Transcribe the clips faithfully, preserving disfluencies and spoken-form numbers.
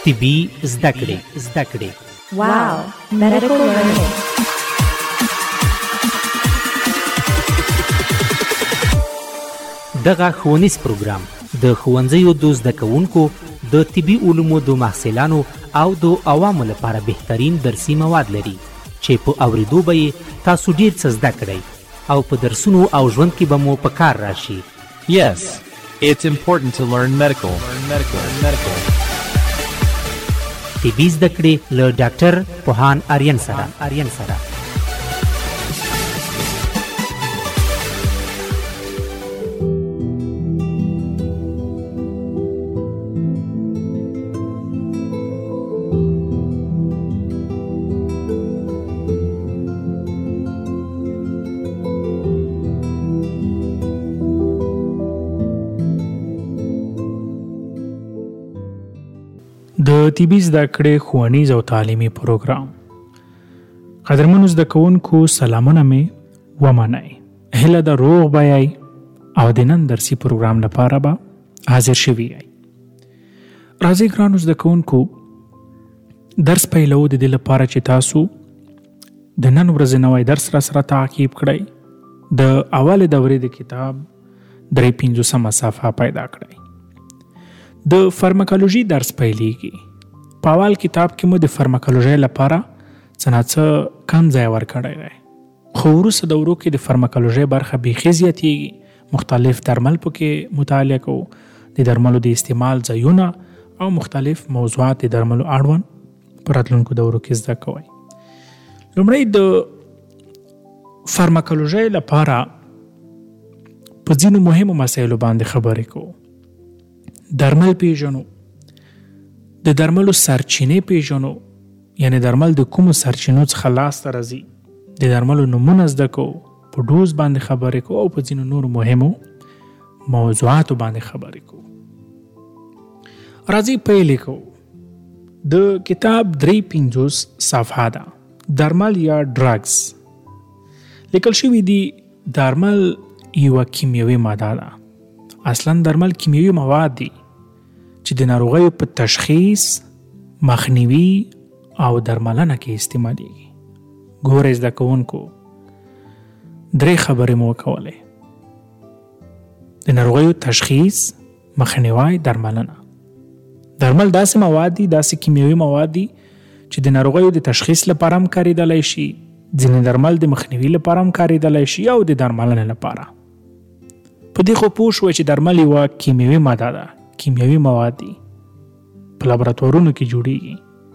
طبي زده کړې زده کړې Wow, medical learning. دغه ښوونیز پروګرام د ښوونځیو د زده کوونکو د طبي علومو د محصلانو او د عوامو لپاره بهترین درسي مواد لري چې په اوریدو به یې تاسو ډیر څه زده کړئ او په درسونو او ژوند کې به مو په کار راشي. Yes, it's important to learn medical. Learn medical. Learn medical. طبي زده کړې له ډاکټر پوهان آریان سره آریان سره د طبي زده کړې ښوونیز او تعلیمي پروګرام. قدرمنو زده کوونکو سلامونه مې ومنئ. هیله ده روغ به یئ او د نن درسي پروګرام لپاره به حاضر شوي یئ. راځئ ګرانو زده کوونکو درس پیلو د دې لپاره چې تاسو د نن ورځې نوی درس را سره تعقیب کړئ. د اولې دورې د کتاب درې پنځوسمه صفحه پیدا کړئ. د فارماکولوژي درس پیلیږي. په اول کتاب کې مو د فارماکولوژي لپاره څه نه څه کم ځای ورکړی دی، خو وروسته دورو کې د فارماکولوژي برخه بیخي زیاتېږي. مختلف درمل پکې مطالعه کوو، د درملو د استعمال ځایونه او مختلف موضوعات د درملو اړوند په راتلونکو دورو کې زده کوئ. لومړی د فارماکولوژي لپاره په ځینو مهمو مسایلو باندې خبرې کوو. درمل پیژنو، د درملو سرچینې پیژنو، یعنی درمل د کومو سرچینو څخه لاسته راځي، د درملو نومونه زده کوو، په ډوز باندې خبرې کوو او په ځینو نورو مهمو موضوعاتو باندې خبرې کوو. راځئ پیل کوو. د کتاب درې پنځوس صفحه ده. درمل یا ډرګز لیکل شوي دي. درمل یوه کیمیاوي ماده ده. اصلا درمل کیمیاوي مواد دي چې د ناروغیو په تشخیص، مخنیوي او درملنه کې استعمالیږي. ګورئ زده کوونکو درې خبرې مو وکولې: د ناروغیو تشخیص، مخنیوی، درملنه. درمل داسې مواد دي، داسې کیمیاوي مواد دي چې د ناروغیو د تشخیص لپاره هم کارېدلی شي، ځینې درمل د مخنیوي لپاره هم کارېدلی شي او د درملنې لپاره. په دې خو پوه شوئ چې درمل یوه کیمیاوي ماده ده، کیمیاوي مواد دي، په لابراتوارونو کې جوړیږي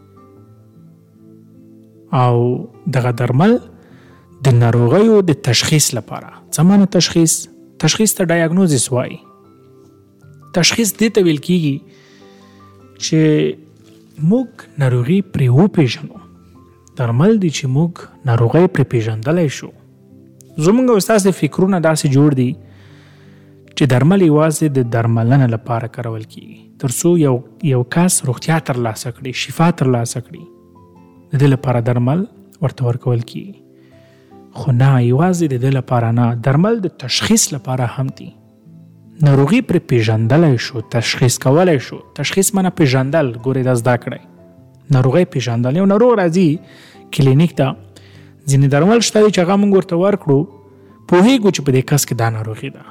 او دغه درمل د ناروغیو د تشخیص لپاره. څه معنی تشخیص؟ تشخیص ته ډایګنوزیس وایي. تشخیص دې ته ویل کېږي چې موږ ناروغي پرې وپېژنو. درمل دي چې موږ ناروغي پرې پېژندلی شو. زموږ او ستاسې فکرونه داسې جوړ دي چې درمل یوازې د درملنې لپاره کارول کېږي تر څو یو یو کس روغتیا ترلاسه کړي، شفا ترلاسه کړي. د دې لپاره درمل ورته ورکول کېږي. خو نه، یوازې د دې لپاره نه، درمل د تشخیص لپاره هم دي. ناروغي پرې پېژندلی شو، تشخیص کولی شو. تشخیص معنی پېژندل. ګورئ دا زده کړئ. ناروغي پېژندل. یو ناروغ راځي کلینیک ته، ځینې درمل شته دي چې هغه موږ ورته ورکړو، پوهېږو چې په دې کس کې دا ناروغي ده،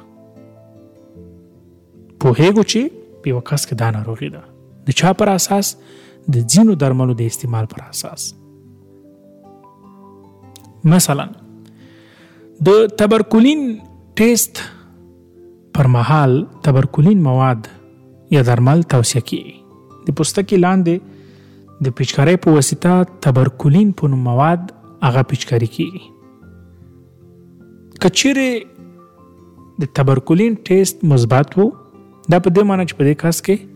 پوهېږو چې په یوه کس کې دا ناروغي ده. د چا پر اساس؟ د ځینو درملو د استعمال پر اساس. مثلا د تبرکلین ټیسټ پر مهال تبرکلین مواد یا درمل توصیه کیږي. د پوستکي لاندې د پیچکارۍ په واسطه تبرکلین په نوم مواد هغه پیچکاري کیږي. که چیرې د تبرکلین ټیسټ مثبت وو، دا په دې معنی چې په دې کس کې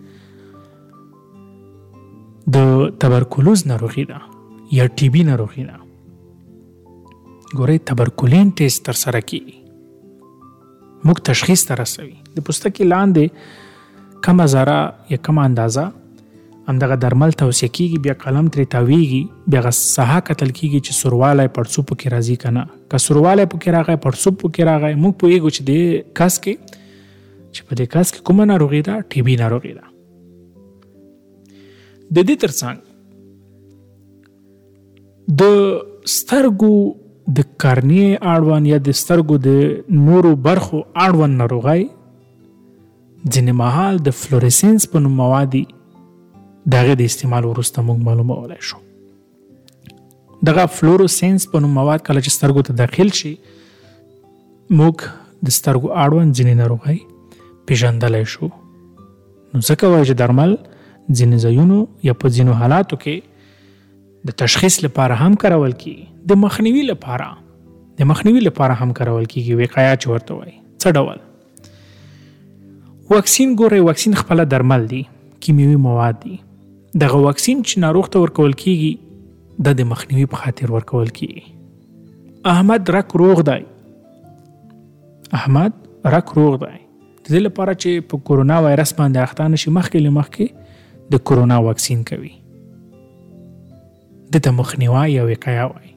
د تبرکلوز ناروغي ده یا ټي بي ناروغي ده. ګورئ تبرکلین ټیسټ ترسره کیږي، موږ تشخیص ته رسوي. د پوستکي لاندې کمه ذره یا کمه اندازه همدغه درمل توصیه کیږي، بیا قلم ترې تاویږي، بیا هغه ساحه کتل کیږي چې سوروالی پړسوب پکې راځي که نه. که سوروالی پکې راغی، پړسوب پکې راغی، موږ پوهېږو چې دې کس کې چې په دې کس کې کومه ناروغي ده؟ ټي بي ناروغي ده. د دې ترڅنګ د سترګو د کارنیې اړوند یا د سترګو د نورو برخو اړوند ناروغۍ ځینې مهال د فلورسنس په نوم مواد دي، د هغې د استعمال وروسته موږ معلومولی شو. دغه فلورسنس په نوم مواد کله چې سترګو ته داخل شي موږ د سترګو اړوند ځینې ناروغۍ پېژندلی شو. نو ځکه وایي چې درمل ځینې ځایونو یا په ځینو حالاتو کې د تشخیص لپاره هم کارول کیږي، د مخنیوي لپاره د مخنیوي لپاره هم کارول کیږي، وقایه چې ورته وایي. څه ډول واکسین؟ ګورئ، واکسین خپله درمل دي، کیمیاوي مواد دي. دغه واکسین چې ناروغ ته ورکول کیږي دا د مخنیوي په خاطر ورکول کیږي. احمد رک روغ دی، احمد رک روغ دی د دې لپاره چې په کورونا وایرس باندې اخته نشي، مخکې له مخکې د کورونا واکسین کوي. دته مخنیوي یا وقایه وایي.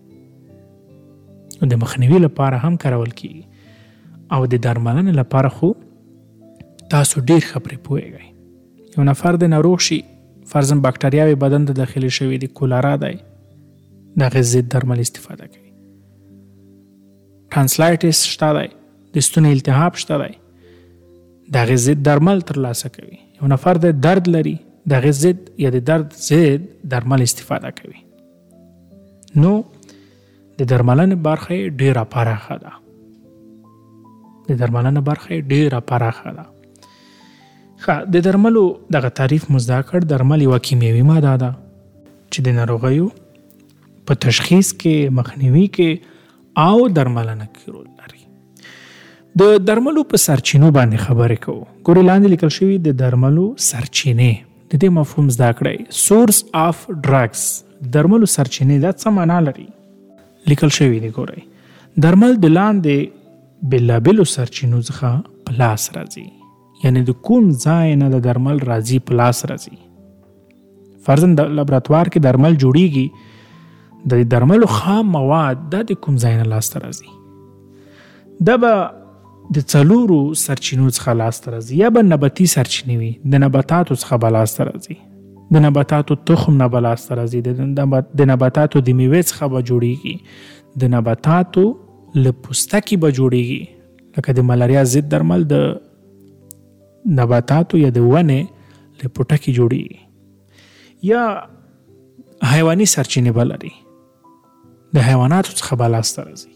د مخنیوي لپاره هم کارول کیږي او د درملنې لپاره خو تاسو ډیر ښه پرې پوهیږئ. یو نفر د ناروغ شي، فرضاً باکتریاوې بدن ته داخلي شوي دي، کولرا دی، د هغې ضد درمل استفاده کوي. ټرانسلایټس شته دی، د ستوني التهاب شته دی، د هغې ضد درمل ترلاسه کوي. یو نفر د درد لري، د هغې ضد یا د درد ضد درمل استفاده کوي. نو د درملنې برخه یې ډېره پراخه ده. د درملنې برخه یې ډېره پراخه ده. ښه، د درملو دغه تعریف مو زده کړ. درمل یوه کیمیاوي ماده ده چې د ناروغیو په تشخیص کې، مخنیوي کې او درملنه کې رول لري. د درملو په سرچینو باندې خبرې کوو. ګورې لاندې لیکل شوي د درملو سرچینې، د دې مفهوم زده کړئ. سورس آف ډرګز، درملو سرچینې دا څه معنا لري؟ لیکل شوي دي. ګورئ، درمل د لاندې بېلابېلو سرچینو څخه په لاس راځي. یعنی د کوم ځای نه د درمل راځي په لاس راځي. فرضاً د لابراتوار کې درمل جوړیږي، د درملو خام مواد دا د کوم ځای نه لاسته راځي؟ دا به د څلورو سرچینو څخه لاسته راځي. یا به نباتي سرچینې وي، د نباتاتو څخه به لاسته راځي، د نباتاتو تخم نه به لاسته راځي، د نباتاتو د میوې څخه به جوړیږي، د نباتاتو له پوستکي به جوړیږي. لکه د ملاریا ضد درمل د نباتاتو یا د ونې له پوټکي جوړیږي. یا حیواني سرچینې به لري، د حیواناتو څخه به لاسته راځي.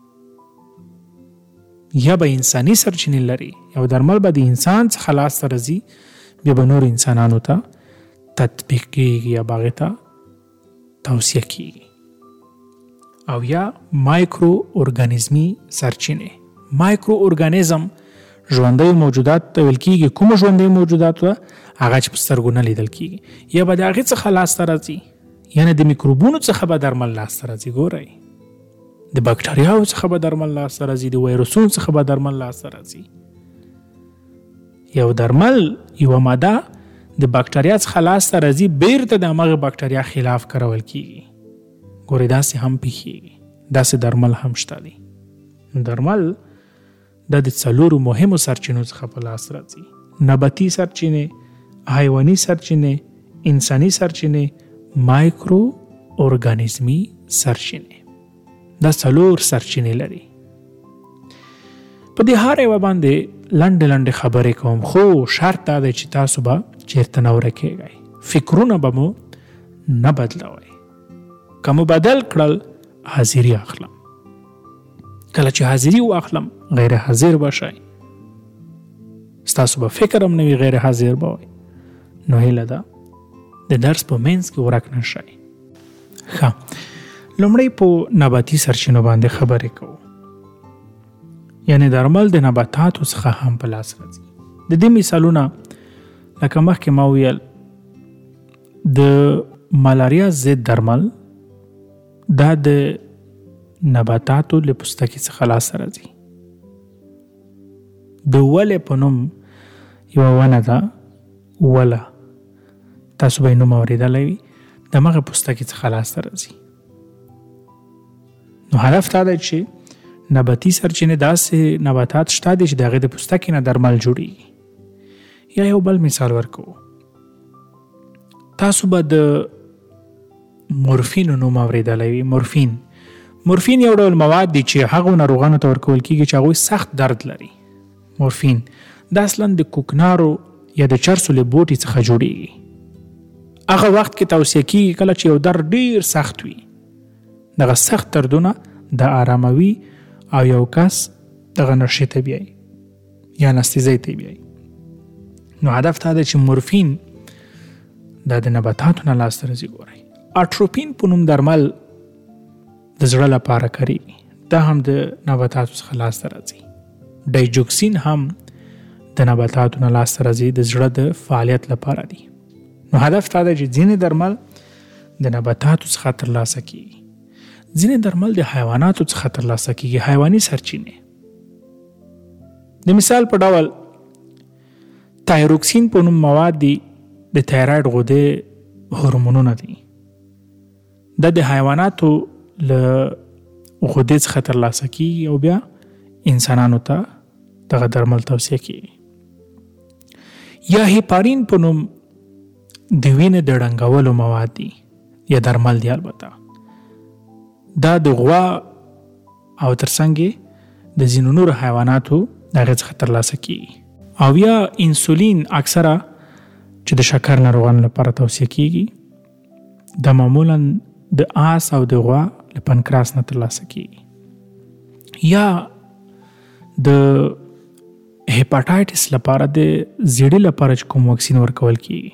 یا به انساني سرچینې لري، یو درمل به د انسان څخه لاسته راځي، بیا به نور انسانانو ته تطبیق کیږي یا باغې ته توصیه کیږي. او یا مایکرو ارګانیزمي سرچینې. مایکرو ارګانیزم ژوندی موجودات ته ویل کیږي. کوم ژوندی موجودات ته؟ هغه چې په سترګو نه لیدل کیږي. یا به د هغې څخه لاسته راځي، یعنی د میکروبونو څخه به درمل لاسته راځي. ګورئ، د باکتریاو څخه به درمل لاسته راځي، د وایرسونو څخه به درمل لاسته راځي. یو درمل، یوه ماده د باکتریا څخه لاسته راځي، بیرته د همغه باکتریا خلاف کارول کیږي. ګورئ، داسې هم پیښیږي، داسې درمل هم شته دي. درمل دا د څلورو مهمو سرچینو څخه په لاس راځي: نباتي سرچینې، حیواني سرچینې، انساني سرچینې، مایکرو ارګانیزمي سرچینې. دا څلور سرچینې لري. په دې هر یوه باندې لنډې لنډې خبرې کوم، خو شرط دا دی چې تاسو به چېرته نه ورکېږئ. فکرونه به مو نه بدلوئ. که مو بدل کړل، حاضري اخلم. کله چې حاضري واخلم، غیر حاضر به شئ. ستاسو به فکر هم نه وي، غیر حاضر به وئ. نو هیله ده د درس په منځ کې ورک نه شئ. ښه، لومړی په نباتي سرچینو باندې خبرې کوو. یعنی درمل د نباتاتو څخه هم په لاس راځي. د دې مثالونه لکه مخکې ما ویل، د ملاریا ضد درمل دا د نباتاتو له پوستکي څخه لاسته راځي. د ولې په نوم یوه ونه ده، وله، تاسو به یې نوم اورېدلی وي، د همغه پوستکي څخه لاسته راځي. نو هدف دا دی چې نباتي سرچینې، داسې نباتات شته دي چې د هغې د پوستکي نه درمل جوړیږي. یا یو بل مثال ورکوو. تاسو به د مورفین نوم اورېدلی وي. مورفین مورفین یو ډول مواد دي چې هغو ناروغانو ته ورکول کېږي چې هغوی سخت درد لري. مورفین دا اصلا د کوکنارو یا د چرسو له بوټي څخه جوړیږي. هغه وخت کې توصیه کېږي کله چې یو درد ډېر سخت وي، دغه سخت دردونه د آراموي او یو کس دغه نشې ته بیایي یا انستیزۍ ته بیایي. نو هدف دا دی چې مورفین دا د نباتاتو نه لاسته راځي. ګورئ اټروپین په نوم درمل د زړه لپاره کارېږي، دا هم د نباتاتو څخه لاسته راځي. ډایجوکسین هم د نباتاتو نه لاسته راځي، د زړه د فعالیت لپاره دي. نو هدف دا دی چې ځینې درمل د نباتاتو څخه ترلاسه کېږي، ځینې درمل د حیواناتو څخه ترلاسه کېږي، حیواني سرچینې. د مثال په ډول تایروکسین په نوم مواد دي د تایراید غدې هورمونونه دي. دا د حیواناتو له غدې څخه ترلاسه کېږي او بیا انسانانو ته دغه درمل توصیه کېږي. یا هیپارین په نوم د وینې د ړنګولو مواد دي یا درمل دي. البته دا د غوا او ترڅنګ د ځینو نورو حیواناتو د هغې څخه ترلاسه کېږي. او یا انسولین اکثره چې د شکر ناروغانو لپاره توصیه کېږي، دا معمولا د آس او د غوا له پنکراس نه ترلاسه کېږي. یا د هیپاټایټس لپاره د زیړي لپاره چې کوم واکسین ورکول کېږي،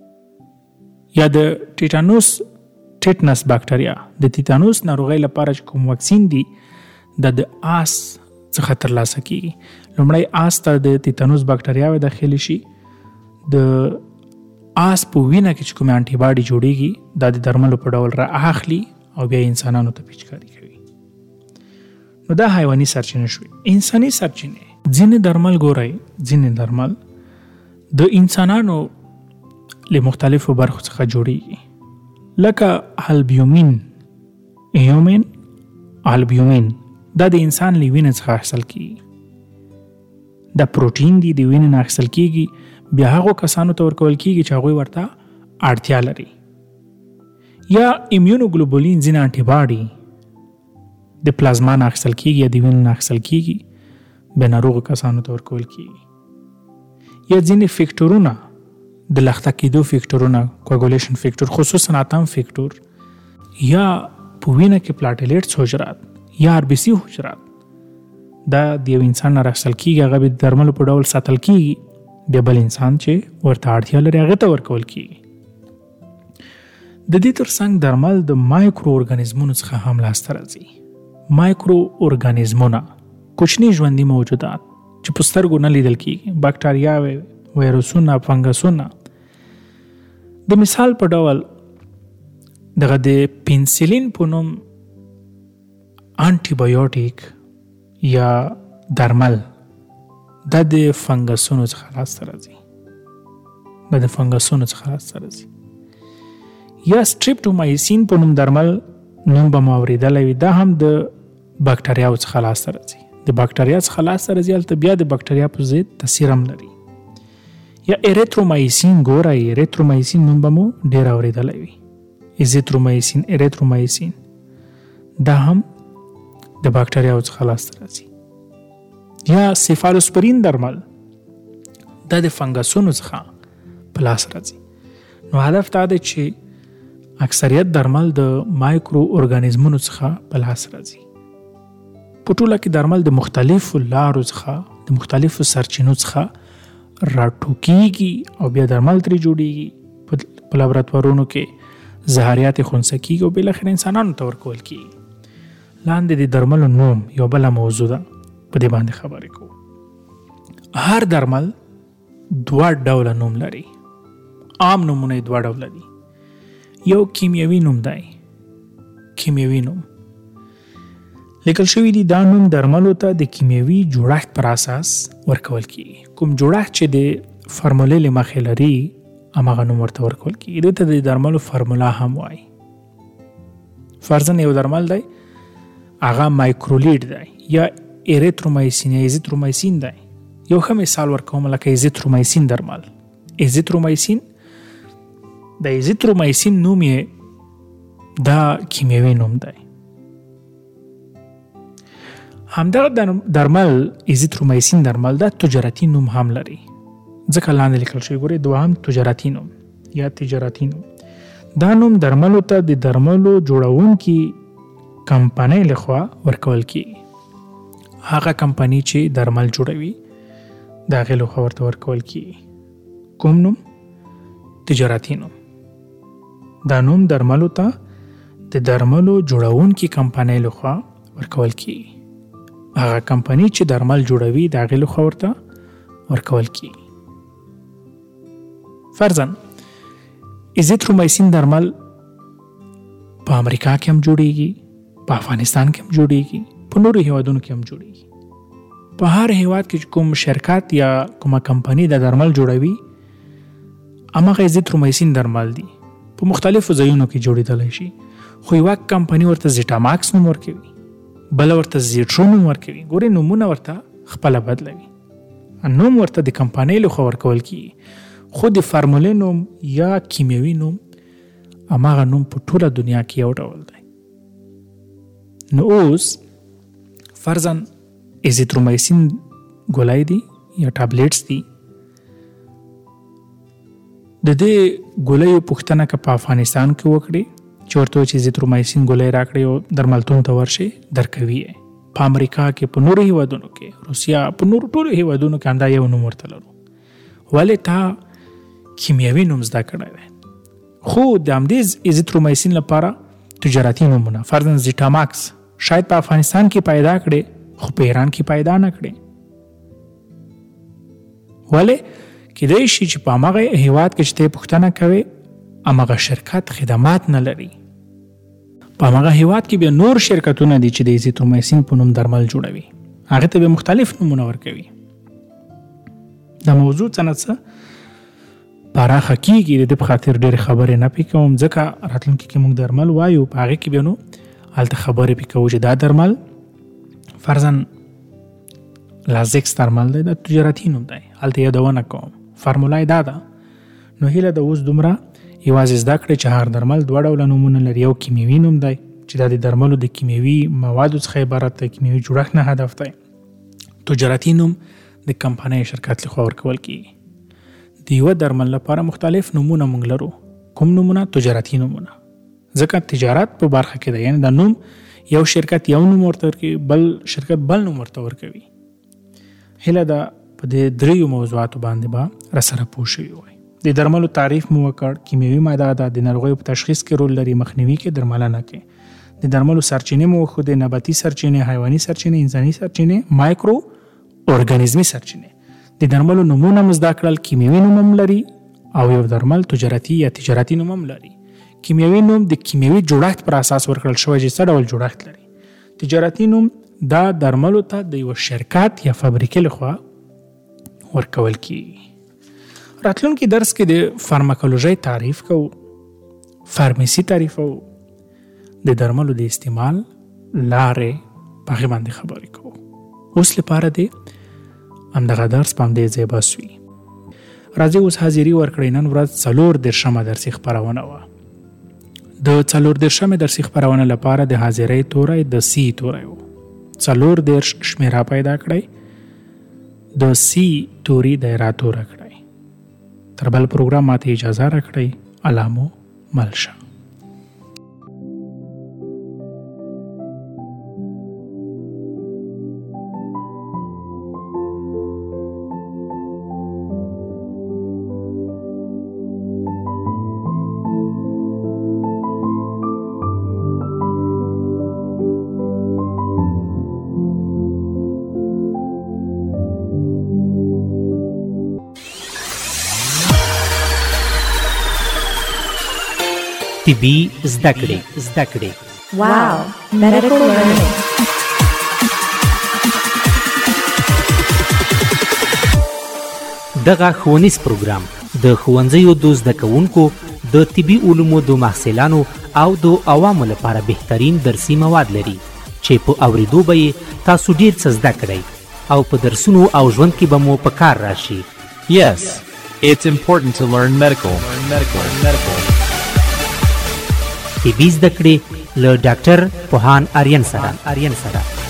یا د ټیټانوس ټیټنس باکټریا د تیتانوس ناروغۍ لپاره چې کوم واکسین دي دا د آس څخه ترلاسه کېږي. لومړی آس ته د تیتانوس باکټریاوې داخلي شي، د آس په وینه کې چې کومې انټي باډي جوړیږي دا د درملو په ډول را اخلي او بیا انسانانو ته پیچکاري کوي. نو دا حیواني سرچینې شوي. انساني سرچینې ځینې درمل ګورئ، ځینې درمل د انسانانو له مختلفو برخو څخه جوړیږي، لکه البیومین. ایومین البیومین دا د انسان له وینې څخه اخیستل کېږي، دا پروټین دی د وینې نه اخیستل کېږي، بیا هغو کسانو ته ورکول کېږي چې هغوی ورته اړتیا لري. یا ایمیونوګلوبولین ځینې انټي باډي د پلازما نه اخیستل کېږي یا د وینې نه اخیستل کېږي، بیا ناروغو کسانو ته ورکول کېږي. یا ځینې فیکټورونه د لخته کېدو فیکټورونه، کوګولیشن فیکټور، خصوصا اتم فیکټور، یا په وینه کې پلاټیلیټس حجرات یا آر بي سي حجرات، دا د یو انسان نه راخیستل کېږي، هغه به د درملو په ډول ساتل کېږي، بیا بل انسان چې ورته اړتیا لري هغې ته ورکول کېږي. د دې ترڅنګ درمل د مایکرو ارګانیزمونو څخه هم لاسته راځي. مایکرو ارګانیزمونه کوچني ژوندي موجودات چې په سترګو نه لیدل کېږي، باکټریاوې، ویروسونه، فنګسونه. د مثال په ډول دغه د پنسلین په نوم انټي بایوټیک یا درمل دا د فنګسونو څخه لاسته راځي، دا د فنګسونو څخه لاسته راځي. یا سټریپټومایسین په نوم درمل نوم به مو اورېدلی وي، دا هم د باکټریاو څخه لاسته راځي. د باکټریا څخه لاسته راځي، هلته بیا د باکټریا په ضد تاثیر هم لري. یا اریترومایسین ګورئ، اریترومایسین نوم به مو ډېر اورېدلی وي، ایزیترومایسین، اریترومایسین، دا هم د باکټریاو څخه لاسته راځي. یا سیفالوسپرین درمل دا د فنګسونو څخه په لاس راځي. نو هدف دا دی چې اکثریت درمل د مایکرو ارګانیزمونو څخه په لاس راځي. په ټوله کې درمل د مختلفو لارو څخه، د مختلفو سرچینو څخه راټوکېږي او بیا درمل ترې جوړیږي، په لابراتوارونو کې زهریات یې خنثی کېږي او بالاخره انسانانو ته ورکول کېږي. لاندې د درملو نوم یو بله موضوع ده، په دې باندې خبرې کوو. هر درمل دوه ډوله نوم لري. عام نومونه یې دوه ډوله دي. یو کیمیاوي نوم دی، کیمیاوي نوم لیکل شوي دي. دا نوم درملو ته د کیمیاوي جوړښت پر اساس ورکول کېږي. کوم جوړښت چې د فرمولې له مخې لري هماغه نوم ورته ورکول کېږي. دې ته د درملو فرمولا هم وایي. فرضاً یو درمل دی، هغه مایکرولیډ دی یا اریترومایسین یا ایزیترومایسین دی. یو ښه مثال ورکوم، لکه ایزیترومایسین درمل. ایزیترومایسین د ایزیترومایسین نوم یې دا کیمیاوي نوم دی. همدغه درمل ایزیترومایسین درمل دا تجارتي نوم هم لري، ځکه لاندې لیکل شوی ګورئ دوهم تجارتي نوم یا تجارتي نوم. دا نوم درملو ته د درملو جوړونکي کمپنۍ لخوا ورکول کیږي. هغه کمپنۍ چې درمل جوړوي د هغې لخوا ورته ورکول کیږي. کوم نوم؟ تجارتي نوم. دا نوم درملو ته د درملو جوړونکي کمپنۍ لخوا ورکول کیږي. هغه کمپنۍ چې درمل جوړوي د هغې لخوا ورته ورکول کیږي. فرضاً ایزیترومایسین درمل په امریکا کې هم جوړیږي، په افغانستان کې هم جوړیږي، په نورو هیوادونو کې هم جوړیږي. په هر هیواد کې کوم شرکت یا کومه کمپنۍ د درمل جوړوي هماغه ایزیترومایسین درمل دي. په مختلفو ځایونو کې جوړېدلی شي، خو یوه کمپنۍ ورته زیټاماکس نوم ورکوي، بله ورته زیټرو نوم ورکوي. ګورې نومونه ورته خپله بدلوي. نوم ورته د کمپنۍ لخوا ورکول کیږي، خو د فارمولې نوم یا کیمیاوي نوم هماغه نوم په ټوله دنیا کې یو ډول دی. نو اوس فرضاً ایزیترومایسین ګولۍ دي یا ټابلیټس دي. د دې ګولیو پوښتنه که په افغانستان کې وکړي چې ورته وایي چې ایزیترومایسین ګولۍ راکړئ او درملتون ته ورشئ درکوي یې. په امریکا کې، په نورو هیوادونو کې، روسیا، په نورو ټولو هیوادونو کې همدا یو نوم ورته لرو. ولې تا کیمیاوي نوم زده کړی دی، خو د همدې ایزیترومایسین لپاره تجارتي نومونه فرضاً زیټاماکس شاید په افغانستان کې پیدا کړي خو په ایران کې پیدا نه کړي. ولې؟ کیدای شي چې په هماغه هیواد کې چې ته پوښتنه کوې هماغه شرکت خدمات نه لري. په هماغه هیواد کې بیا نور شرکتونه دي چې د ایزیترومایسین په نوم درمل جوړوي، هغې ته بیا مختلف نومونه ورکوي. دا موضوع څه نه څه پراخه کیږي، د دې په خاطر ډېرې خبرې نه پې کوم، ځکه راتلونکي کې موږ درمل وایو په هغې کې بیا نو هلته خبرې پې کوو چې دا درمل فرضاً لازکس درمل دی، دا تجارتي نوم دی، هلته یادونه کوم. فارمولا یې دا ده. نو هیله ده اوس دومره یوازې زده کړئ چې هر درمل دوه ډوله نومونه لري. یو کیمیاوي نوم دی چې دا د درملو د کیمیاوي موادو څخه عبارت دی، کیمیاوي جوړښت نه هدف دی. تجارتي نوم د کمپنۍ شرکت لخوا ورکول کیږي. د یوه درمل لپاره مختلف نومونه موږ لرو. کوم نومونه؟ تجارتي نومونه. ځکه تجارت په برخه کې ده، یعنی دا نوم یو شرکت یو نوم ورته ورکوي، بل شرکت بل نوم ورته ورکوي. هیله ده په دې دریو موضوعاتو باندې به راسره پوه شوي وای. د درملو تعریف مو وکړ، کیمیاوي ماده ده، د ناروغیو په تشخیص کې رول لري، مخنیوي کې، درملنه کې. د درملو سرچینې مو وښودې، نباتي سرچینې، حیواني سرچینې، انساني سرچینې، مایکرو ارګانیزمي سرچینې. د درملو نومونه مو زده کړل، کیمیاوي نوم هم لري او یو درمل تجارتي یا تجارتي نوم هم لري. کیمیاوي نوم د کیمیاوي جوړښت پر اساس ورکړل شوی چې څه ډول جوړښت لري. تجارتي نوم دا درملو ته د یو شرکت یا فابریکې لخوا ورکول کیږي. راتلونکي درس کې د فارماکولوژي تعریف کوو، فارمیسي تعریف کوو، د درملو د استعمال لارې په هغې باندې خبرې کوو. اوس لپاره د همدغه درس په همدې ځای بس وي. راځئ اوس حاضري ورکړئ. نن ورځ څلور دېرشمه درسي خپرونه وه. د څلور دېرشمې درسي خپرونه لپاره د حاضرۍ توری د سی توری و. څلور دېرش شمېره پیدا کړئ، د سی توري دایره توره کړئ. تر بل پروګرام ماته اجازه راکړئ. الله مو مل شه. طبي زده کړې زده کړې Wow, medical learning. دغه ښوونیز پروګرام د ښوونځیو د زده کوونکو د طبي علومو د محصلانو او د عوامو لپاره بهترین درسي مواد لري چې په اوریدو به یې تاسو ډیر څه زده کړئ او په درسونو او ژوند کې به مو په کار راشي. Yes, It's important to learn medical. Learn medical. Learn medical. طبي زده کړې له ډاکټر پوهان آریان سره آریان سره